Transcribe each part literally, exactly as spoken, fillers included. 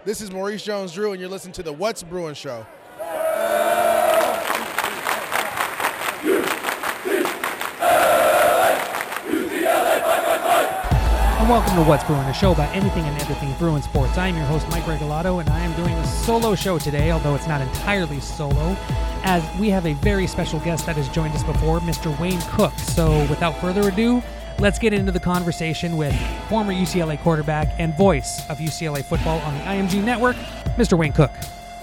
This is Maurice Jones-Drew, and you're listening to the What's Brewing Show. And welcome to What's Brewing, a show about anything and everything Bruin sports. I am your host, Mike Regalado, and I am doing a solo show today, although it's not entirely solo, as we have a very special guest that has joined us before, Mister Wayne Cook. So without further ado, let's get into the conversation with former U C L A quarterback and voice of U C L A football on the I M G Network, Mister Wayne Cook.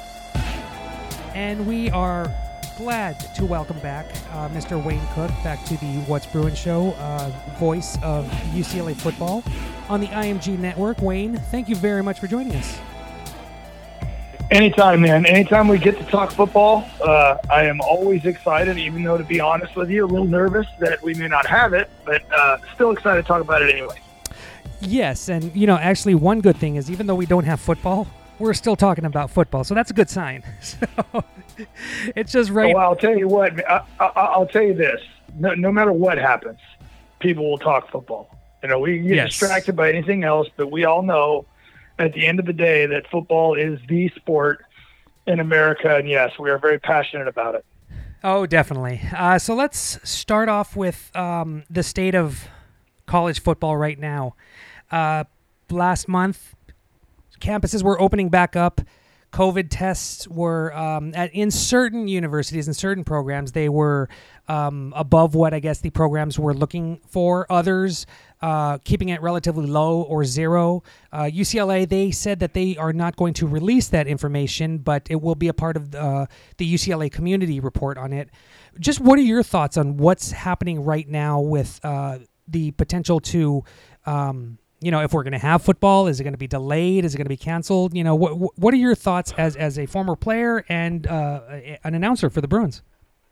And we are glad to welcome back uh, Mister Wayne Cook back to the What's Brewing Show, uh, voice of U C L A football on the I M G Network. Wayne, thank you very much for joining us. Anytime, man. Anytime we get to talk football, uh, I am always excited, even though, to be honest with you, a little nervous that we may not have it, but uh, still excited to talk about it anyway. Yes, and, you know, actually one good thing is even though we don't have football, we're still talking about football, so that's a good sign. So it's just right. Well, I'll tell you what, I, I, I'll tell you this. No, no matter what happens, people will talk football. You know, we get yes. distracted by anything else, but we all know at the end of the day that football is the sport in America, and yes, we are very passionate about it. Oh, definitely. Uh, so let's start off with um, the state of college football right now. Uh, last month, campuses were opening back up. COVID tests were, um, at, in certain universities and certain programs, they were um, above what I guess the programs were looking for. Others, uh, keeping it relatively low or zero. Uh, U C L A, they said that they are not going to release that information, but it will be a part of the, the U C L A community report on it. Just what are your thoughts on what's happening right now with uh, the potential to... Um, You know, if we're going to have football, is it going to be delayed? Is it going to be canceled? You know, what what are your thoughts as as a former player and uh, an announcer for the Bruins?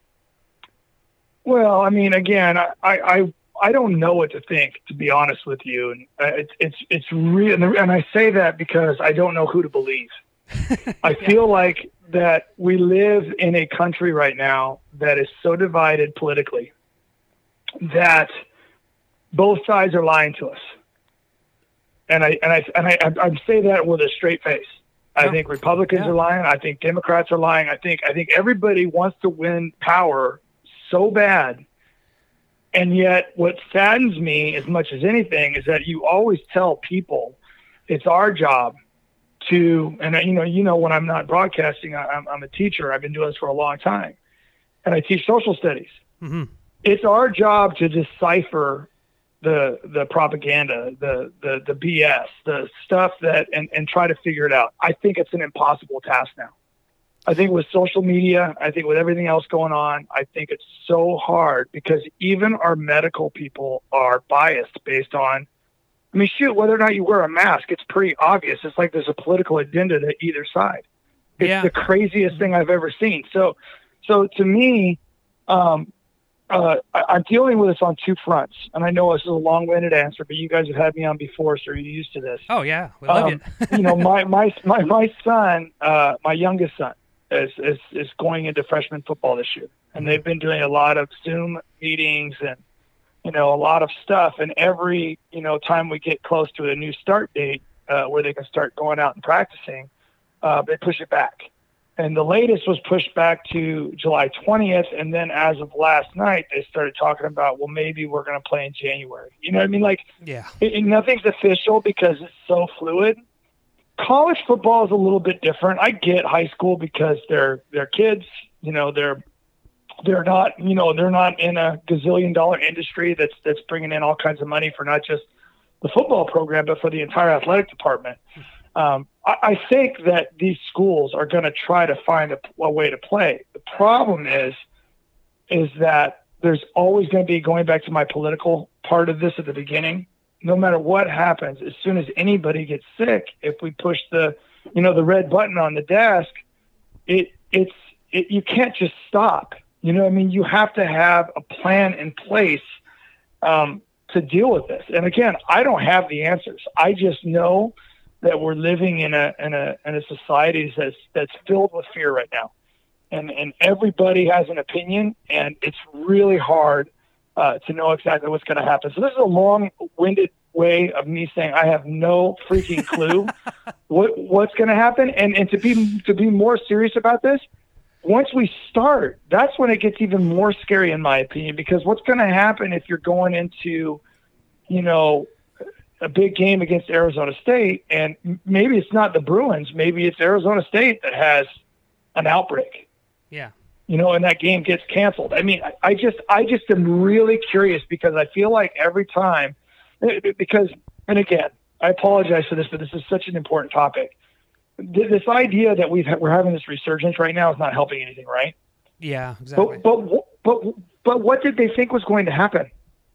Well, I mean, again, I I, I don't know what to think, to be honest with you, and it's it's it's real, and I say that because I don't know who to believe. I yeah. feel like that we live in a country right now that is so divided politically that both sides are lying to us. And I and I and I I say that with a straight face. I yeah. think Republicans yeah. are lying. I think Democrats are lying. I think I think everybody wants to win power so bad. And yet, what saddens me as much as anything is that you always tell people it's our job to. And you know, you know, when I'm not broadcasting, I, I'm I'm a teacher. I've been doing this for a long time, and I teach social studies. Mm-hmm. It's our job to decipher the the propaganda, the, the the B S, the stuff that, and, and try to figure it out. I think it's an impossible task now. I think with social media, I think with everything else going on, I think it's so hard because even our medical people are biased based on, I mean, shoot, whether or not you wear a mask, it's pretty obvious. It's like there's a political agenda to either side. It's yeah. the craziest thing I've ever seen. So, so to me, um, Uh, I, I'm dealing with this on two fronts, and I know this is a long-winded answer, but you guys have had me on before, so you're used to this. Oh yeah, we love um, it. you know, my my my my son, uh, my youngest son, is, is is going into freshman football this year, and they've been doing a lot of Zoom meetings and you know a lot of stuff. And every you know time we get close to a new start date uh, where they can start going out and practicing, uh, they push it back. And the latest was pushed back to July twentieth. And then as of last night, they started talking about, well, maybe we're going to play in January. You know what I mean? Like, yeah. it, it, nothing's official because it's so fluid. College football is a little bit different. I get high school because they're, they're kids, you know, they're, they're not, you know, they're not in a gazillion dollar industry that's, that's bringing in all kinds of money for not just the football program, but for the entire athletic department. Um, I, I think that these schools are going to try to find a, a way to play. The problem is, is that there's always going to be, going back to my political part of this at the beginning, no matter what happens, as soon as anybody gets sick, if we push the, you know, the red button on the desk, it, it's, it, you can't just stop. You know what I mean? You have to have a plan in place, um, to deal with this. And again, I don't have the answers. I just know that we're living in a in a in a society that's that's filled with fear right now, and and everybody has an opinion, and it's really hard uh, to know exactly what's going to happen. So this is a long-winded way of me saying I have no freaking clue what what's going to happen. And and to be to be more serious about this, once we start, that's when it gets even more scary, in my opinion, because what's going to happen if you're going into, you know, a big game against Arizona State, and maybe it's not the Bruins, maybe it's Arizona State that has an outbreak. Yeah. You know, and that game gets canceled. I mean, I, I just, I just am really curious because I feel like every time, because, and again, I apologize for this, but this is such an important topic. This idea that we've we're having this resurgence right now is not helping anything, right? Yeah, exactly. But but but but what did they think was going to happen?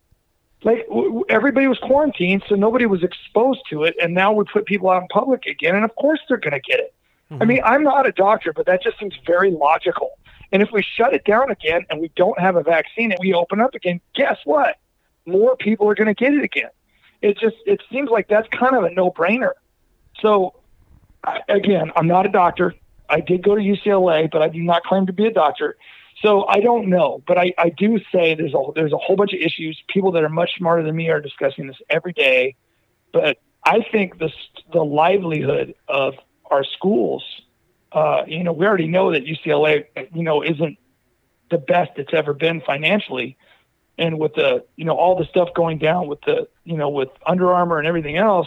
Like everybody was quarantined, so nobody was exposed to it, and now we put people out in public again, and of course they're going to get it. Mm-hmm. I mean, I'm not a doctor, but that just seems very logical. And if we shut it down again and we don't have a vaccine and we open up again, guess what? More people are going to get it again. It just it seems like that's kind of a no-brainer. So. Again, I'm not a doctor. I did go to U C L A, but I do not claim to be a doctor. So I don't know. But I, I do say there's a, there's a whole bunch of issues. People that are much smarter than me are discussing this every day. But I think the, the livelihood of our schools, uh, you know, we already know that U C L A, you know, isn't the best it's ever been financially. And with the, you know, all the stuff going down with the, you know, with Under Armour and everything else,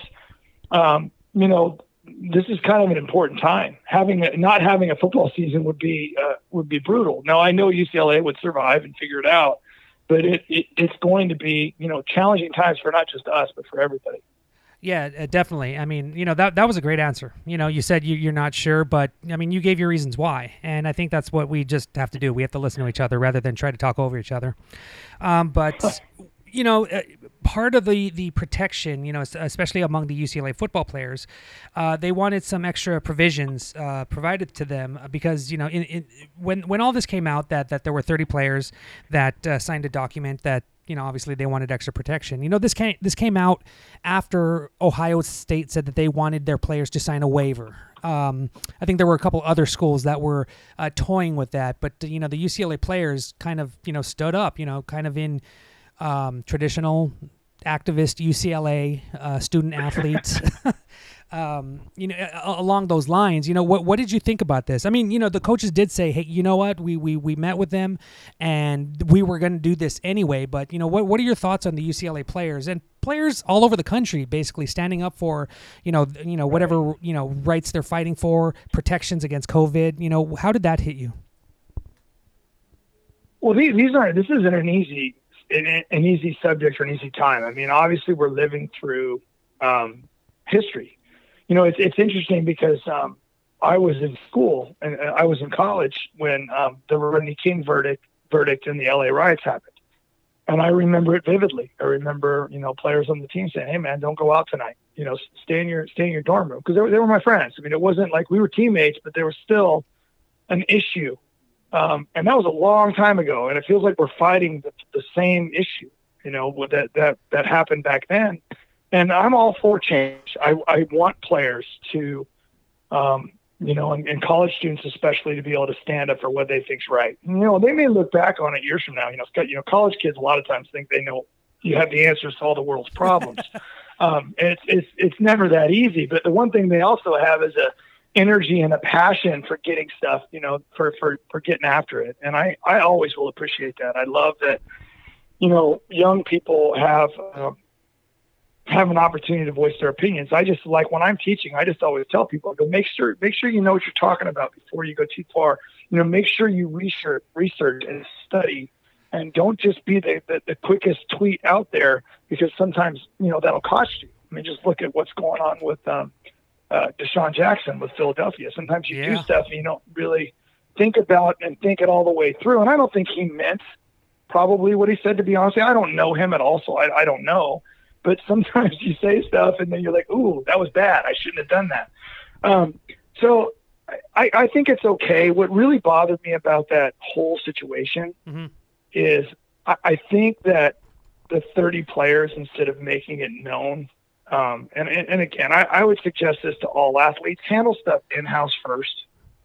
um, you know, this is kind of an important time. Having a, not having a football season would be uh, would be brutal. Now I know U C L A would survive and figure it out, but it, it it's going to be, you know, challenging times for not just us but for everybody. Yeah, uh, definitely. I mean, you know, that that was a great answer. You know, you said you, you're not sure, but I mean, you gave your reasons why, and I think that's what we just have to do. We have to listen to each other rather than try to talk over each other. Um, but. You know, uh, part of the, the protection, you know, especially among the U C L A football players, uh, they wanted some extra provisions uh, provided to them because, you know, in, in, when when all this came out that, that there were thirty players that uh, signed a document that, you know, obviously they wanted extra protection. You know, this came, this came out after Ohio State said that they wanted their players to sign a waiver. Um, I think there were a couple other schools that were uh, toying with that, but, you know, the U C L A players kind of, you know, stood up, you know, kind of in Um, traditional activist U C L A uh, student athletes, um, you know, along those lines. You know, what what did you think about this? I mean, you know, the coaches did say, hey, you know what, we we we met with them, and we were going to do this anyway. But you know, what what are your thoughts on the U C L A players and players all over the country, basically standing up for, you know, you know whatever you know rights they're fighting for, protections against COVID. You know, how did that hit you? Well, these, these aren't. This isn't an easy. an easy subject for an easy time. I mean, obviously we're living through um, history. You know, it's it's interesting because um, I was in school and I was in college when um, the Rodney King verdict verdict in the L A riots happened, and I remember it vividly. I remember, you know, players on the team saying, "Hey, man, don't go out tonight. You know, stay in your stay in your dorm room," because they were, they were my friends. I mean, it wasn't like we were teammates, but there was still an issue. Um, and that was a long time ago, and it feels like we're fighting the, the same issue, you know, with that, that, that happened back then. And I'm all for change. I, I want players to, um, you know, and, and college students especially to be able to stand up for what they think's right. You know, they may look back on it years from now. You know, you know, college kids a lot of times think they know you have the answers to all the world's problems. um, and it's it's it's never that easy. But the one thing they also have is a energy and a passion for getting stuff, you know, for, for, for getting after it. And I, I always will appreciate that. I love that, you know, young people have, um, have an opportunity to voice their opinions. I just like when I'm teaching, I just always tell people, I go, make sure, make sure you know what you're talking about before you go too far. You know, make sure you research, research and study, and don't just be the, the, the quickest tweet out there, because sometimes, you know, that'll cost you. I mean, just look at what's going on with, um, Uh, Deshaun Jackson with Philadelphia. Sometimes you yeah. do stuff and you don't really think about and think it all the way through. And I don't think he meant probably what he said, to be honest. I don't know him at all, so I, I don't know. But sometimes you say stuff and then you're like, ooh, that was bad. I shouldn't have done that. Um, so I, I think it's okay. What really bothered me about that whole situation mm-hmm. is I, I think that the thirty players, instead of making it known, Um, and, and, and again, I, I would suggest this to all athletes: handle stuff in-house first.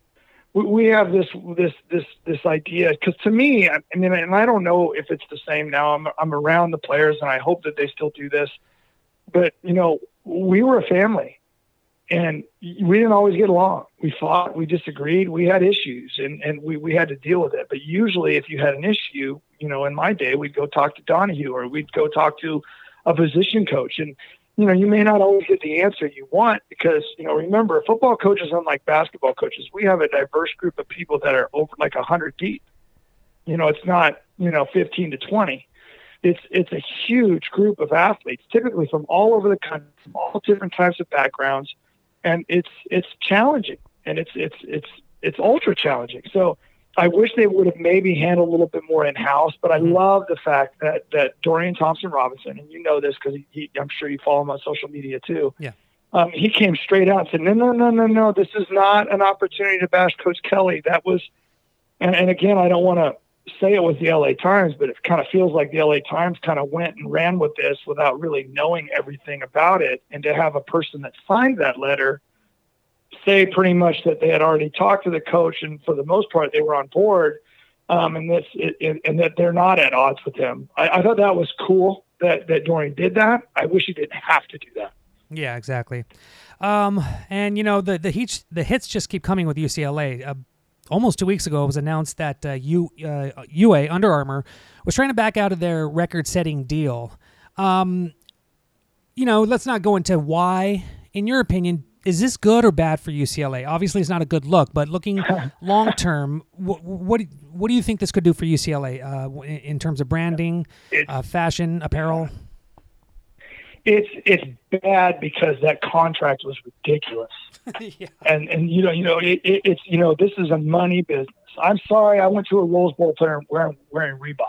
We, we have this, this, this, this idea, because to me, I, I mean, and I don't know if it's the same now. I'm, I'm around the players, and I hope that they still do this. but you know, we were a family, and we didn't always get along. We fought, we disagreed, we had issues, and, and we, we had to deal with it. But usually if you had an issue, you know, in my day, we'd go talk to Donahue, or we'd go talk to a position coach. And, you know, you may not always get the answer you want because, you know, remember, football coaches, unlike basketball coaches, we have a diverse group of people that are over like one hundred deep. You know, it's not, you know, fifteen to twenty. It's it's a huge group of athletes, typically from all over the country, from all different types of backgrounds, and it's it's challenging, and it's it's it's it's ultra challenging. So I wish they would have maybe handled a little bit more in house, but I love the fact that that Dorian Thompson Robinson, and you know this because he, he, I'm sure you follow him on social media too. Yeah, um, he came straight out and said, no, no, no, no, no, this is not an opportunity to bash Coach Kelly. That was, and and again, I don't want to say it was the L A Times, but it kind of feels like the L A Times kind of went and ran with this without really knowing everything about it. And to have a person that signed that letter say pretty much that they had already talked to the coach, and for the most part, they were on board, um, and this, it, it, and that they're not at odds with him. I, I thought that was cool that, that Dorian did that. I wish he didn't have to do that. Yeah, exactly. Um, and you know, the, the hits, the hits just keep coming with U C L A. Uh, Almost two weeks ago, it was announced that uh, U, uh, U A, Under Armour, was trying to back out of their record-setting deal. Um, you know, let's not go into why. In your opinion, is this good or bad for U C L A? Obviously, it's not a good look, but looking long-term, what, what what do you think this could do for U C L A uh, in, in terms of branding, uh, fashion, apparel? It's it's bad because that contract was ridiculous. yeah. And and you know you know it, it, it's you know this is a money business. I'm sorry, I went to a Rose Bowl player wearing wearing Reebok.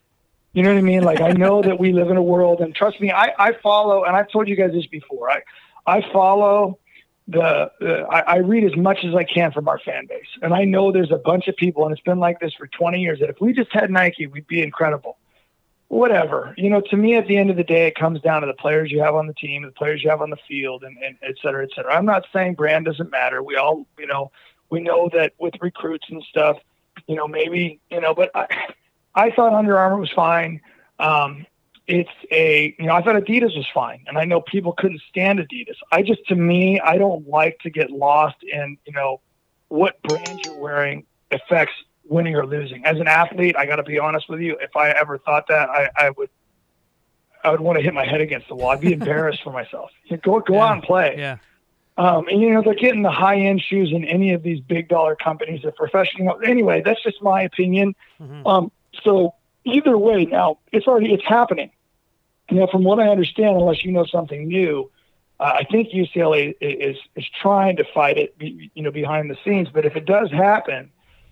You know what I mean? Like, I know that we live in a world, and trust me, I, I follow, and I've told you guys this before. I I follow the uh, I, I read as much as I can from our fan base, and I know there's a bunch of people, and it's been like this for twenty years. That if we just had Nike, we'd be incredible. Whatever, you know, to me, at the end of the day, it comes down to the players you have on the team, the players you have on the field, and, and et cetera, et cetera. I'm not saying brand doesn't matter. We all, you know, we know that with recruits and stuff, you know, maybe, you know, but I, I thought Under Armour was fine. Um, it's a, you know, I thought Adidas was fine. And I know people couldn't stand Adidas. I just, to me, I don't like to get lost in, you know, what brand you're wearing affects winning or losing. As an athlete, I got to be honest with you. If I ever thought that, I, I would, I would want to hit my head against the wall. I'd be embarrassed for myself. You know, go go yeah. out and play. Yeah. Um, and you know they're getting the high end shoes in any of these big dollar companies. They're professional. Anyway, that's just my opinion. Mm-hmm. Um, so either way, now it's already it's happening. You know, from what I understand, unless you know something new, uh, I think U C L A is is trying to fight it, you know, behind the scenes. But if it does happen,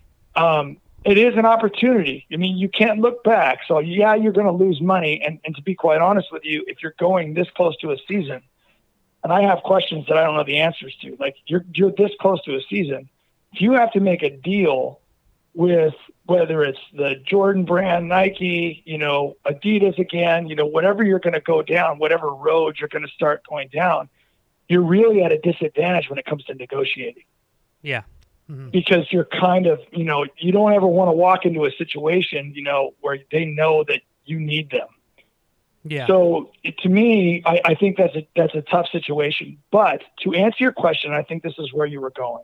Um, it is an opportunity. I mean, you can't look back. So yeah, you're going to lose money. And, and to be quite honest with you, if you're going this close to a season, and I have questions that I don't know the answers to, like you're, you're this close to a season. If you have to make a deal with whether it's the Jordan brand, Nike, you know, Adidas again, you know, whatever you're going to go down, whatever road you're going to start going down, you're really at a disadvantage when it comes to negotiating. Yeah. Mm-hmm. Because you're kind of, you know, you don't ever want to walk into a situation, you know, where they know that you need them. Yeah. So it, to me, I, I think that's a, that's a tough situation. But to answer your question, I think this is where you were going.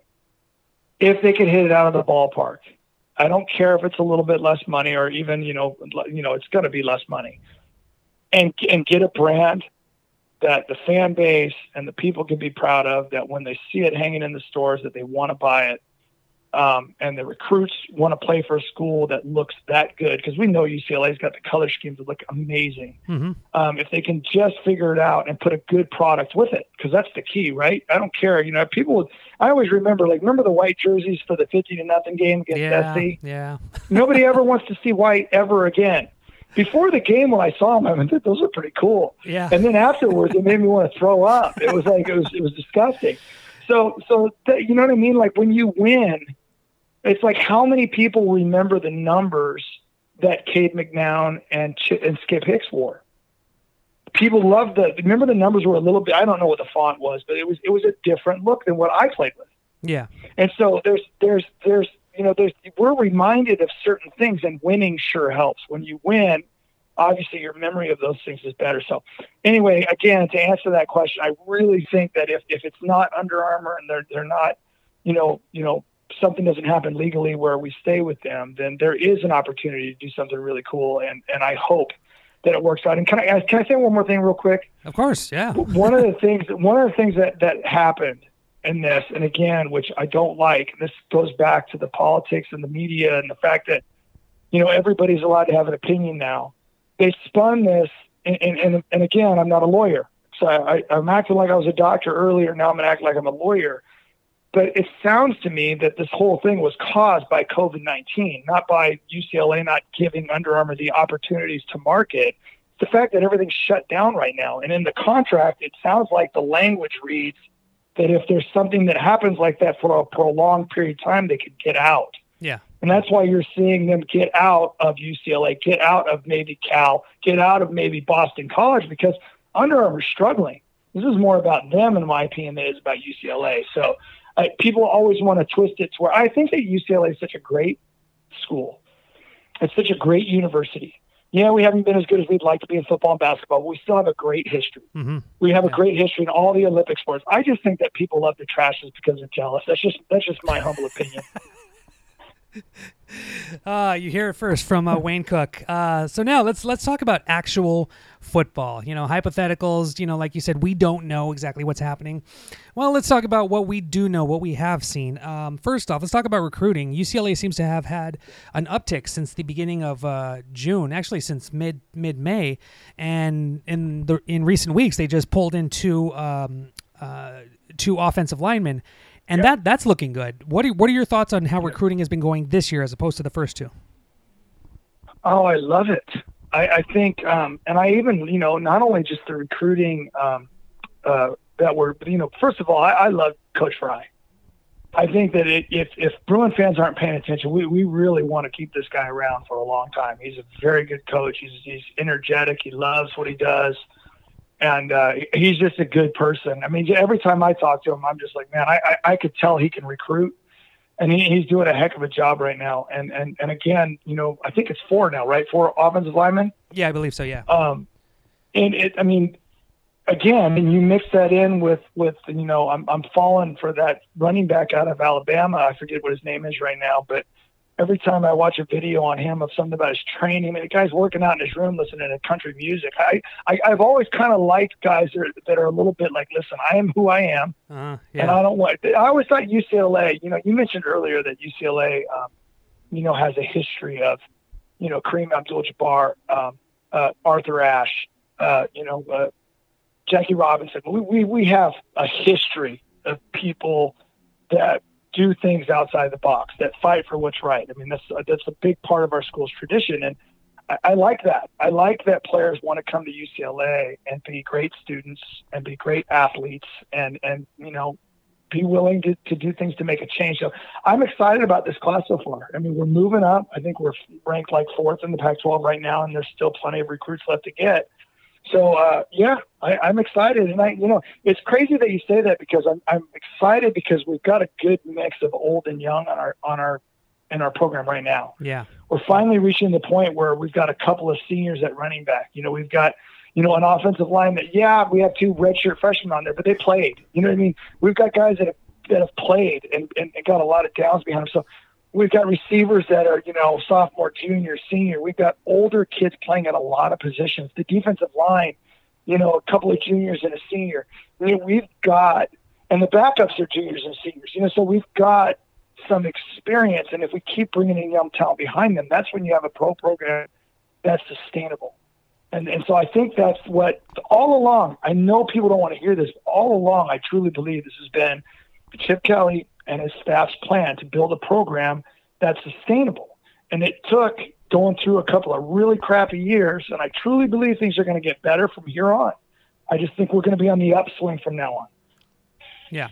If they could hit it out of the ballpark, I don't care if it's a little bit less money or even, you know, you know, it's going to be less money, and and get a brand that the fan base and the people can be proud of, that when they see it hanging in the stores, that they want to buy it. Um, and the recruits want to play for a school that looks that good, because we know U C L A's got the color schemes that look amazing. Mm-hmm. Um, if they can just figure it out and put a good product with it, because that's the key, right? I don't care. You know, people would, I always remember, like, remember the white jerseys for the fifty to nothing game against yeah, S C? Yeah. Nobody ever wants to see white ever again. Before the game, when I saw them, I went, those are pretty cool. Yeah. And then afterwards, it made me want to throw up. It was like, it was, it was disgusting. So, so th- you know what I mean? Like, when you win, it's like, how many people remember the numbers that Cade McNown and Ch- and Skip Hicks wore? People loved the, remember the numbers were a little bit, I don't know what the font was, but it was, it was a different look than what I played with. Yeah. And so there's, there's, there's, you know, there's, we're reminded of certain things, and winning sure helps. When you win, obviously your memory of those things is better. So anyway, again, to answer that question, I really think that if, if it's not Under Armour and they're, they're not, you know, you know, something doesn't happen legally where we stay with them, then there is an opportunity to do something really cool. And, and I hope that it works out. And can I, can I say one more thing real quick? Of course. Yeah. one of the things, one of the things that, that happened in this, and again, which I don't like, this goes back to the politics and the media and the fact that, you know, everybody's allowed to have an opinion now. They spun this, and, and, and again, I'm not a lawyer. So I, I'm acting like I was a doctor earlier. Now I'm going to act like I'm a lawyer. But it sounds to me that this whole thing was caused by COVID nineteen, not by U C L A not giving Under Armour the opportunities to market. The fact that everything's shut down right now. And in the contract, it sounds like the language reads that if there's something that happens like that for a prolonged period of time, they could get out. Yeah. And that's why you're seeing them get out of U C L A, get out of maybe Cal, get out of maybe Boston College, because Under Armour's struggling. This is more about them, in my opinion, than it is about U C L A. So uh, people always want to twist it to where I think that U C L A is such a great school. It's such a great university. Yeah, we haven't been as good as we'd like to be in football and basketball, but we still have a great history. Mm-hmm. We have yeah. a great history in all the Olympic sports. I just think that people love the trash just because they're jealous. That's just that's just my humble opinion. Uh, you hear it first from uh, Wayne Cook. Uh, so now let's let's talk about actual football. You know, hypotheticals. You know, like you said, we don't know exactly what's happening. Well, let's talk about what we do know, what we have seen. Um, first off, let's talk about recruiting. U C L A seems to have had an uptick since the beginning of uh, June, actually since mid mid May, and in the in recent weeks they just pulled in two um, uh, two offensive linemen. And yeah. that that's looking good. What are what are your thoughts on how recruiting has been going this year as opposed to the first two? Oh, I love it. I, I think, um, and I even, you know, not only just the recruiting um, uh, that we're, you know, first of all, I, I love Coach Fry. I think that it, if if Bruin fans aren't paying attention, we, we really want to keep this guy around for a long time. He's a very good coach. He's he's energetic. He loves what he does. And uh, he's just a good person. I mean, every time I talk to him, I'm just like, man, I, I, I could tell he can recruit, and he, he's doing a heck of a job right now. And, and and again, you know, I think it's four now, right? Four offensive linemen. Yeah, I believe so. Yeah. Um, and it, I mean, again, and you mix that in with with you know, I'm I'm falling for that running back out of Alabama. I forget what his name is right now, but every time I watch a video on him of something about his training, I mean, the guy's working out in his room listening to country music. I, I, I've always kind of liked guys that are, that are a little bit like, listen, I am who I am, uh, yeah. and I don't want. I always thought U C L A. You know, you mentioned earlier that U C L A, um, you know, has a history of, you know, Kareem Abdul-Jabbar, um, uh, Arthur Ashe, uh, you know, uh, Jackie Robinson. We, we we have a history of people that do things outside the box, that fight for what's right. I mean, that's that's a big part of our school's tradition, and I, I like that. I like that players want to come to U C L A and be great students and be great athletes, and and you know, be willing to, to do things to make a change. So I'm excited about this class so far. I mean, we're moving up. I think we're ranked like fourth in the Pac twelve right now, and there's still plenty of recruits left to get. So, uh, yeah, I, I'm excited. And, I, you know, it's crazy that you say that because I'm, I'm excited because we've got a good mix of old and young on our on our in our program right now. Yeah. We're finally reaching the point where we've got a couple of seniors at running back. You know, we've got, you know, an offensive line that, yeah, we have two redshirt freshmen on there, but they played. You know what I mean? We've got guys that have, that have played and, and, and got a lot of downs behind them. So we've got receivers that are, you know, sophomore, junior, senior. We've got older kids playing at a lot of positions. The defensive line, you know, a couple of juniors and a senior. I mean, we've got, and the backups are juniors and seniors. You know, so we've got some experience. And if we keep bringing in young talent behind them, that's when you have a pro program that's sustainable. And and so I think that's what, all along, I know people don't want to hear this, but all along, I truly believe this has been Chip Kelly and his staff's plan to build a program that's sustainable. And it took going through a couple of really crappy years, and I truly believe things are going to get better from here on. I just think we're going to be on the upswing from now on. Yeah.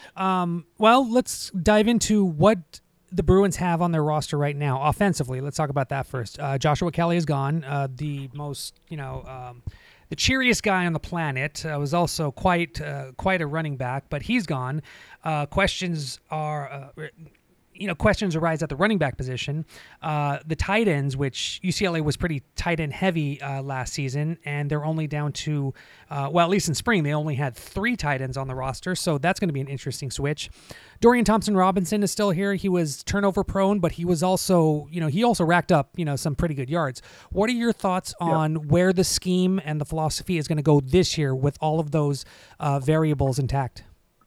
Um, well, let's dive into what the Bruins have on their roster right now offensively. Let's talk about that first. Uh, Joshua Kelly is gone. Uh, the most, you know, um, the cheeriest guy on the planet, uh, was also quite uh, quite a running back, but he's gone. Uh, questions are uh, you know, questions arise at the running back position. Uh, the tight ends, which U C L A was pretty tight end heavy uh, last season, and they're only down to, uh, well, at least in spring, they only had three tight ends on the roster, so that's going to be an interesting switch. Dorian Thompson-Robinson is still here. He was turnover prone, but he was also, you know, he also racked up, you know, some pretty good yards. What are your thoughts on yep. where the scheme and the philosophy is going to go this year with all of those uh, variables intact?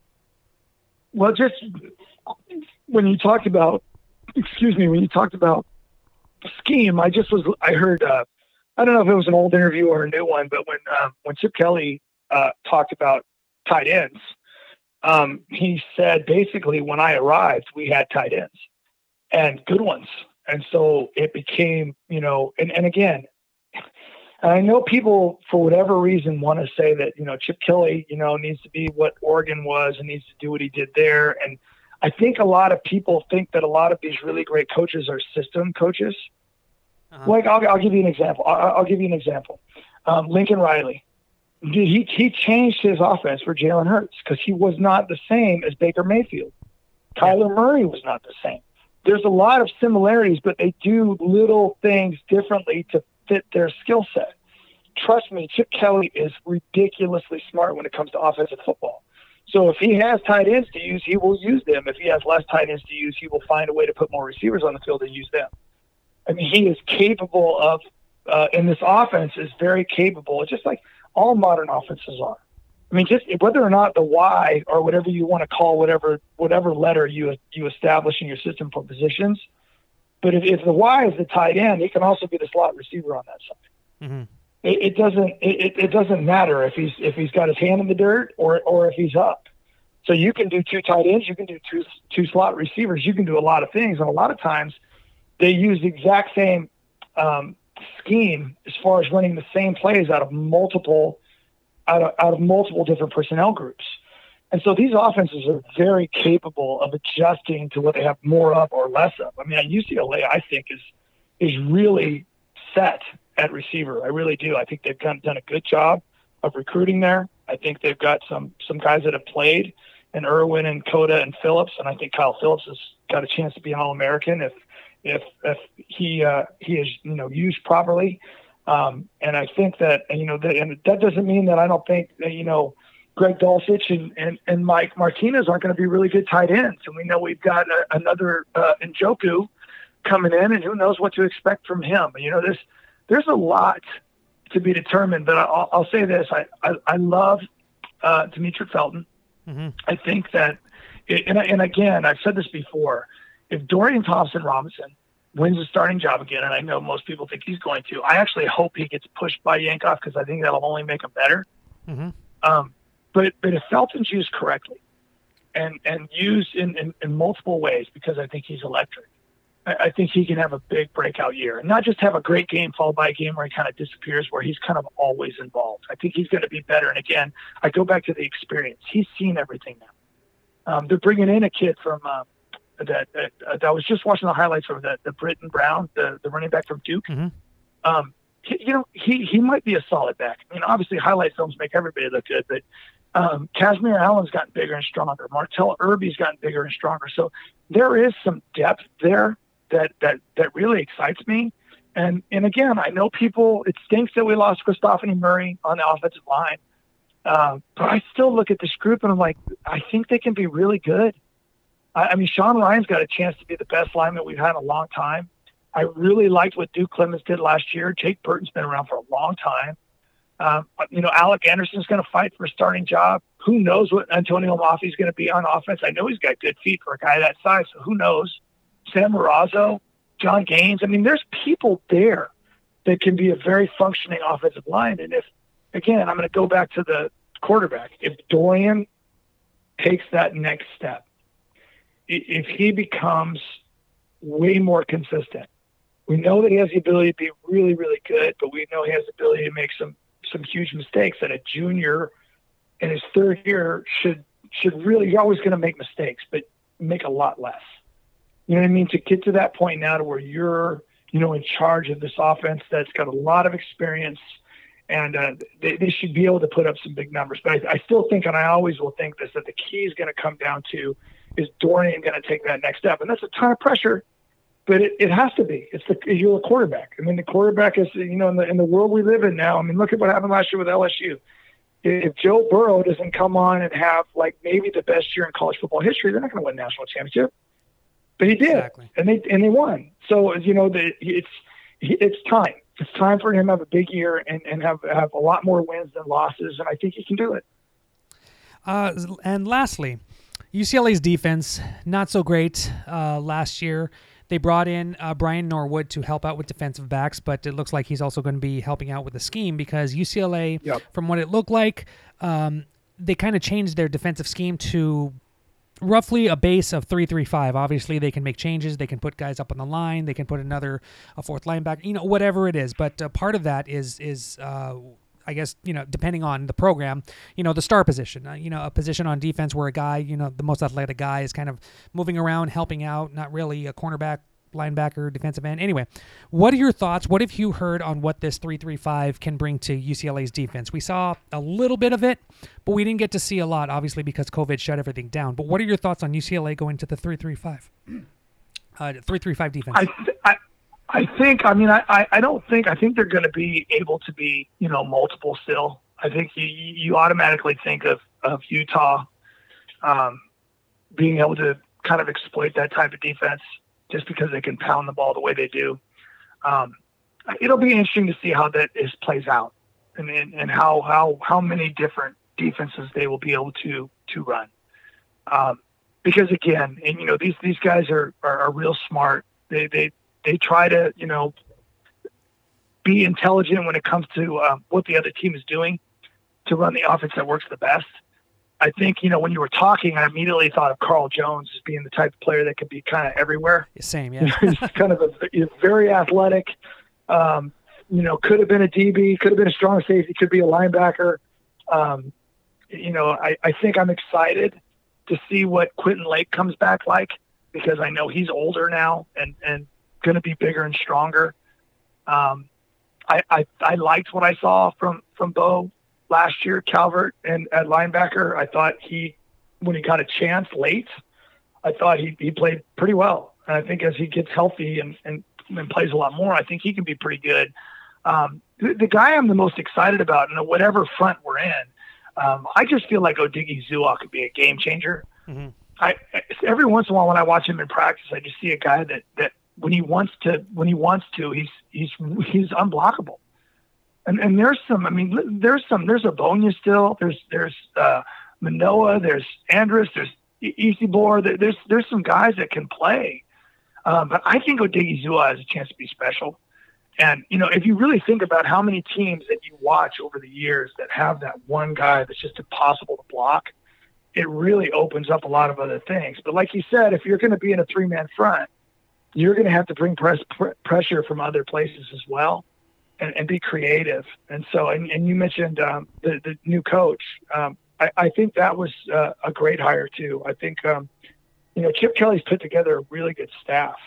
Well, just when you talked about, excuse me, when you talked about scheme, I just was, I heard, uh, I don't know if it was an old interview or a new one, but when, um, when Chip Kelly uh, talked about tight ends, um, he said basically when I arrived, we had tight ends and good ones. And so it became, you know, and, and again, and I know people for whatever reason want to say that, you know, Chip Kelly, you know, needs to be what Oregon was and needs to do what he did there. And I think a lot of people think that a lot of these really great coaches are system coaches. Uh-huh. Like, I'll, I'll give you an example. I'll, I'll give you an example. Um, Lincoln Riley, he, he changed his offense for Jalen Hurts because he was not the same as Baker Mayfield. Kyler yeah. Murray was not the same. There's a lot of similarities, but they do little things differently to fit their skill set. Trust me, Chip Kelly is ridiculously smart when it comes to offensive football. So if he has tight ends to use, he will use them. If he has less tight ends to use, he will find a way to put more receivers on the field and use them. I mean, he is capable of, uh, and this offense is very capable, just like all modern offenses are. I mean, just whether or not the Y or whatever you want to call whatever whatever letter you you establish in your system for positions, but if, if the Y is the tight end, he can also be the slot receiver on that side. Mm-hmm. It, it doesn't it, it doesn't matter if he's if he's got his hand in the dirt or or if he's up. So you can do two tight ends, you can do two two slot receivers, you can do a lot of things, and a lot of times they use the exact same um, scheme as far as running the same plays out of multiple out of out of multiple different personnel groups. And so these offenses are very capable of adjusting to what they have more of or less of. I mean, at U C L A, I think is is really set at receiver. I really do. I think they've done, done a good job of recruiting there. I think they've got some some guys that have played in Irwin and Coda and Phillips, and I think Kyle Phillips has got a chance to be an All-American if if if he uh, he is you know used properly. Um, and I think that you know that, and that doesn't mean that I don't think that, you know Greg Dulcich and, and, and Mike Martinez aren't going to be really good tight ends, and we know we've got a, another uh, Njoku coming in, and who knows what to expect from him. You know, there's there's a lot to be determined, but I'll, I'll say this: I I, I love uh, Demetric Felton. Mm-hmm. I think that, it, and and again, I've said this before: if Dorian Thompson-Robinson wins the starting job again, and I know most people think he's going to, I actually hope he gets pushed by Yankoff because I think that'll only make him better. Mm-hmm. Um, but but if Felton's used correctly, and and used in, in, in multiple ways, because I think he's electric, I, I think he can have a big breakout year, and not just have a great game followed by a game where he kind of disappears, where he's kind of always involved. I think he's going to be better. And again, I go back to the experience. He's seen everything now. Um, they're bringing in a kid from uh, that, that uh, I was just watching the highlights of the the Britton Brown, the, the running back from Duke. Mm-hmm. Um, he, you know, he he might be a solid back. I mean, obviously, highlight films make everybody look good, but um, Casimir Allen's gotten bigger and stronger. Martell Irby's gotten bigger and stronger. So there is some depth there that that that really excites me. And and again, I know people. It stinks that we lost Christophany Murray on the offensive line, um, but I still look at this group and I'm like, I think they can be really good. I, I mean, Sean Ryan's got a chance to be the best lineman we've had in a long time. I really liked what Duke Clemens did last year. Jake Burton's been around for a long time. Um, you know, Alec Anderson's going to fight for a starting job. Who knows what Antonio Mafi's going to be on offense? I know he's got good feet for a guy that size, so who knows? Sam Marazzo, John Gaines. I mean, there's people there that can be a very functioning offensive line. And if, again, I'm going to go back to the quarterback. If Dorian takes that next step, if he becomes way more consistent, we know that he has the ability to be really, really good, but we know he has the ability to make some some huge mistakes that a junior in his third year should should really, you're always going to make mistakes, but make a lot less. You know what I mean? To get to that point now to where you're, you know, in charge of this offense that's got a lot of experience, and uh, they, they should be able to put up some big numbers. But I, I still think, and I always will think this, that the key is going to come down to is Dorian going to take that next step? And that's a ton of pressure, but it, it has to be. It's the you're a quarterback. I mean, the quarterback is, you know, in the in the world we live in now. I mean, look at what happened last year with L S U. If Joe Burrow doesn't come on and have like maybe the best year in college football history, they're not going to win a national championship. But he did, exactly. and they and they won. So you know, the, it's it's time. It's time for him to have a big year and, and have have a lot more wins than losses, and I think he can do it. Uh, and lastly, U C L A's defense, not so great uh, last year. They brought in uh, Brian Norwood to help out with defensive backs, but it looks like he's also going to be helping out with the scheme because U C L A, yep. from what it looked like, um, they kind of changed their defensive scheme to roughly a base of three three five. Obviously, they can make changes. They can put guys up on the line. They can put another, a fourth linebacker, you know, whatever it is. But uh, part of that is, is uh, I guess, you know, depending on the program, you know, the star position, uh, you know, a position on defense where a guy, you know, the most athletic guy is kind of moving around, helping out, not really a cornerback, linebacker, defensive end. Anyway, what are your thoughts? What have you heard on what this three three five can bring to U C L A's defense? We saw a little bit of it, but we didn't get to see a lot, obviously, because COVID shut everything down. But what are your thoughts on U C L A going to the three three five? Uh, three three five defense. I, th- I, I think, I mean, I, I, I don't think, I think they're going to be able to be, you know, multiple still. I think you, you automatically think of, of Utah um, being able to kind of exploit that type of defense just because they can pound the ball the way they do. Um, it'll be interesting to see how that is plays out and, and, and how, how, how many different defenses they will be able to, to run. Um, because again, and you know, these, these guys are, are, are real smart. They, they, they try to, you know, be intelligent when it comes to uh, what the other team is doing to run the offense that works the best. I think, you know, when you were talking, I immediately thought of Carl Jones as being the type of player that could be kind of everywhere. Same, yeah. He's kind of a he's very athletic. Um, you know, could have been a D B, could have been a strong safety, could be a linebacker. Um, you know, I, I think I'm excited to see what Quentin Lake comes back like because I know he's older now and, and going to be bigger and stronger. Um, I, I I liked what I saw from, from Bo last year, Calvert, and at linebacker. I thought he, when he got a chance late, I thought he, he played pretty well. And I think as he gets healthy and, and, and plays a lot more, I think he can be pretty good. Um, the, the guy I'm the most excited about, and whatever front we're in, um, I just feel like Odigi Zua could be a game changer. Mm-hmm. I every once in a while when I watch him in practice, I just see a guy that, that when he wants to, when he wants to, he's he's he's unblockable. And and there's some, I mean, there's some, there's Abonia still, there's, there's uh, Manoa, there's Andrus, there's Easybor, there, there's, there's some guys that can play. Uh, but I think Odigi Zua has a chance to be special. And, you know, if you really think about how many teams that you watch over the years that have that one guy that's just impossible to block, it really opens up a lot of other things. But like you said, if you're going to be in a three-man front, you're going to have to bring press, pr- pressure from other places as well. And, and be creative. And so, and, and you mentioned um, the, the new coach. Um, I, I think that was uh, a great hire too. I think, um, you know, Chip Kelly's put together a really good staff.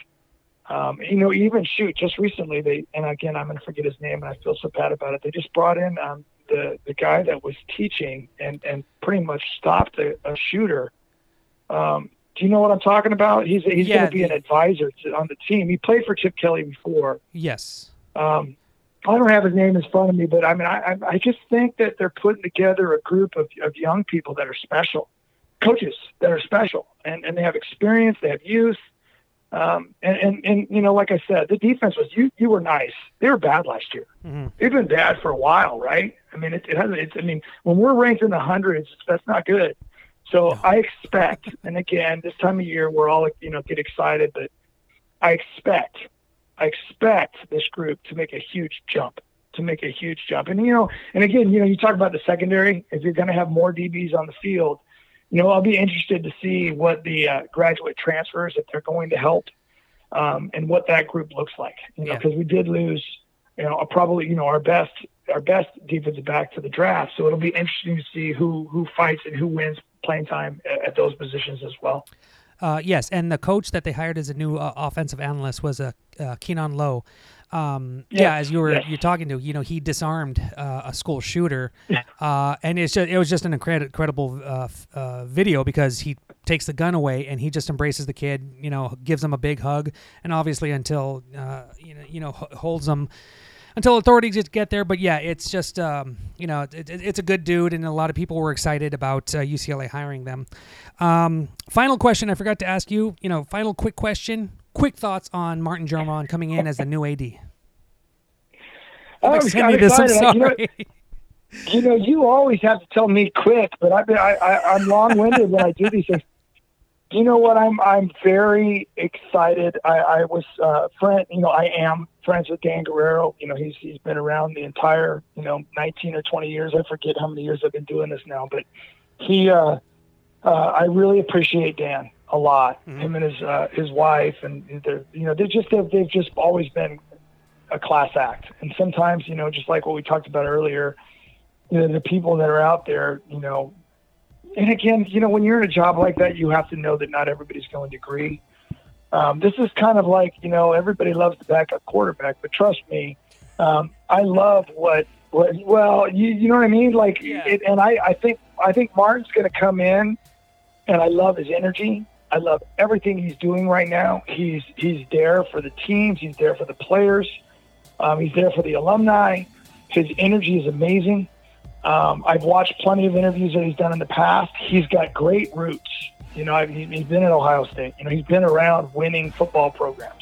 Um, you know, even shoot, just recently they, and again, I'm going to forget his name and I feel so bad about it. They just brought in um, the, the guy that was teaching and, and pretty much stopped a, a shooter. Um, do you know what I'm talking about? He's, he's yeah, going to be the, an advisor to, on the team. He played for Chip Kelly before. Yes. Um, I don't have his name in front of me, but I mean, I, I just think that they're putting together a group of, of young people that are special, coaches that are special, and, and they have experience, they have youth. Um, and, and, and, you know, like I said, the defense was, you, you were nice. They were bad last year. Mm-hmm. They've been bad for a while, right? I mean, it, it hasn't, it's, I mean, when we're ranked in the hundreds, that's not good. So no. I expect, and again, this time of year, we're all, you know, get excited, but I expect, I expect this group to make a huge jump, to make a huge jump. And, you know, and again, you know, you talk about the secondary, if you're going to have more D Bs on the field, you know, I'll be interested to see what the uh, graduate transfers, if they're going to help, um, and what that group looks like, you know, because yeah. we did lose, you know, probably, you know, our best, our best defensive back to the draft. So it'll be interesting to see who, who fights and who wins playing time at, at those positions as well. Uh, yes, and the coach that they hired as a new uh, offensive analyst was a uh, uh, Keenan Lowe. Um, yes, yeah, as you were yes. you're talking to, you know, he disarmed uh, a school shooter, yeah. uh, and it's just, it was just an incredible, incredible uh, uh, video because he takes the gun away, and he just embraces the kid, you know, gives him a big hug, and obviously until uh, you know, you know, holds him until authorities get there. But yeah, it's just um, you know, it, it, it's a good dude, and a lot of people were excited about uh, U C L A hiring them. Um, final question, I forgot to ask you. You know, final quick question, quick thoughts on Martin Jarmon coming in as the new A D. I was kind of excited. You know, you know, you always have to tell me quick, but I've been, I, I, I'm long-winded when I do these things. You know what? I'm I'm very excited. I, I was uh, friend. You know, I am friends with Dan Guerrero. You know, he's he's been around the entire you know nineteen or twenty years. I forget how many years I've been doing this now, but he. Uh, uh, I really appreciate Dan a lot. Mm-hmm. Him and his uh, his wife, and they're you know they're just they've, they've just always been a class act. And sometimes you know just like what we talked about earlier, you know the people that are out there, you know. And again, you know, when you're in a job like that, you have to know that not everybody's going to agree. Um, this is kind of like, you know, everybody loves the backup quarterback, but trust me, um, I love what, what well, you, you know what I mean? Like, yeah. it, and I, I think, I think Martin's going to come in, and I love his energy. I love everything he's doing right now. He's, he's there for the teams. He's there for the players. Um, he's there for the alumni. His energy is amazing. Um, I've watched plenty of interviews that he's done in the past. He's got great roots. You know, I've, he's been at Ohio State. You know, he's been around winning football programs.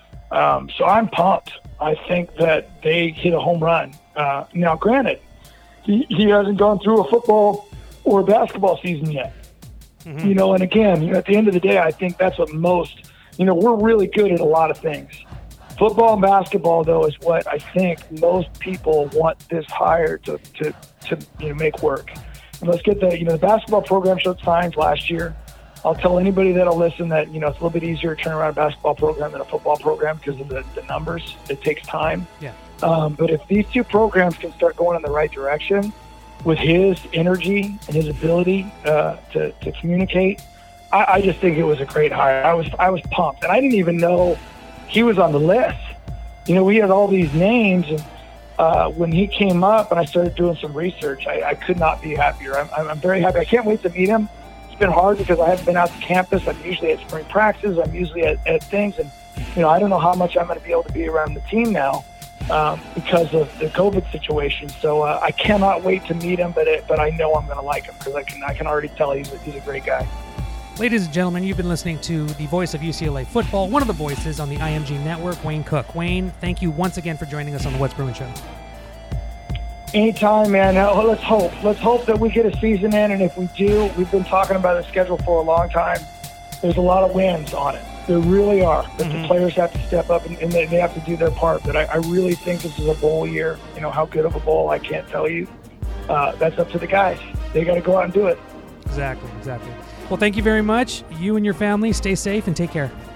Um, so I'm pumped. I think that they hit a home run. Uh, now, granted, he, he hasn't gone through a football or basketball season yet. Mm-hmm. You know, and again, you know, at the end of the day, I think that's what most, you know, we're really good at a lot of things. Football and basketball, though, is what I think most people want this hire to, to, to you know, make work. And let's get the, you know, the basketball program showed signs last year. I'll tell anybody that'll listen that, you know, it's a little bit easier to turn around a basketball program than a football program because of the, the numbers. It takes time. Yeah. Um, but if these two programs can start going in the right direction with his energy and his ability uh, to, to communicate, I, I just think it was a great hire. I was I was pumped. And I didn't even know he was on the list. You know, we had all these names, and uh, when he came up and I started doing some research, I, I could not be happier. I'm, I'm very happy. I can't wait to meet him. It's been hard because I haven't been out to campus. I'm usually at spring practices. I'm usually at, at things, and you know, I don't know how much I'm going to be able to be around the team now um, because of the COVID situation. So uh, I cannot wait to meet him, but it, but I know I'm going to like him because I can I can already tell he's a, he's a great guy. Ladies and gentlemen, you've been listening to the voice of U C L A football, one of the voices on the I M G network, Wayne Cook. Wayne, thank you once again for joining us on the What's Brewing Show. Anytime, man. Now, let's hope. Let's hope that we get a season in, and if we do, we've been talking about the schedule for a long time. There's a lot of wins on it. There really are. But mm-hmm. the players have to step up, and, and they, they have to do their part. But I, I really think this is a bowl year. You know, how good of a bowl, I can't tell you. Uh, that's up to the guys. They got to go out and do it. Exactly, exactly. Well, thank you very much. You and your family, stay safe and take care.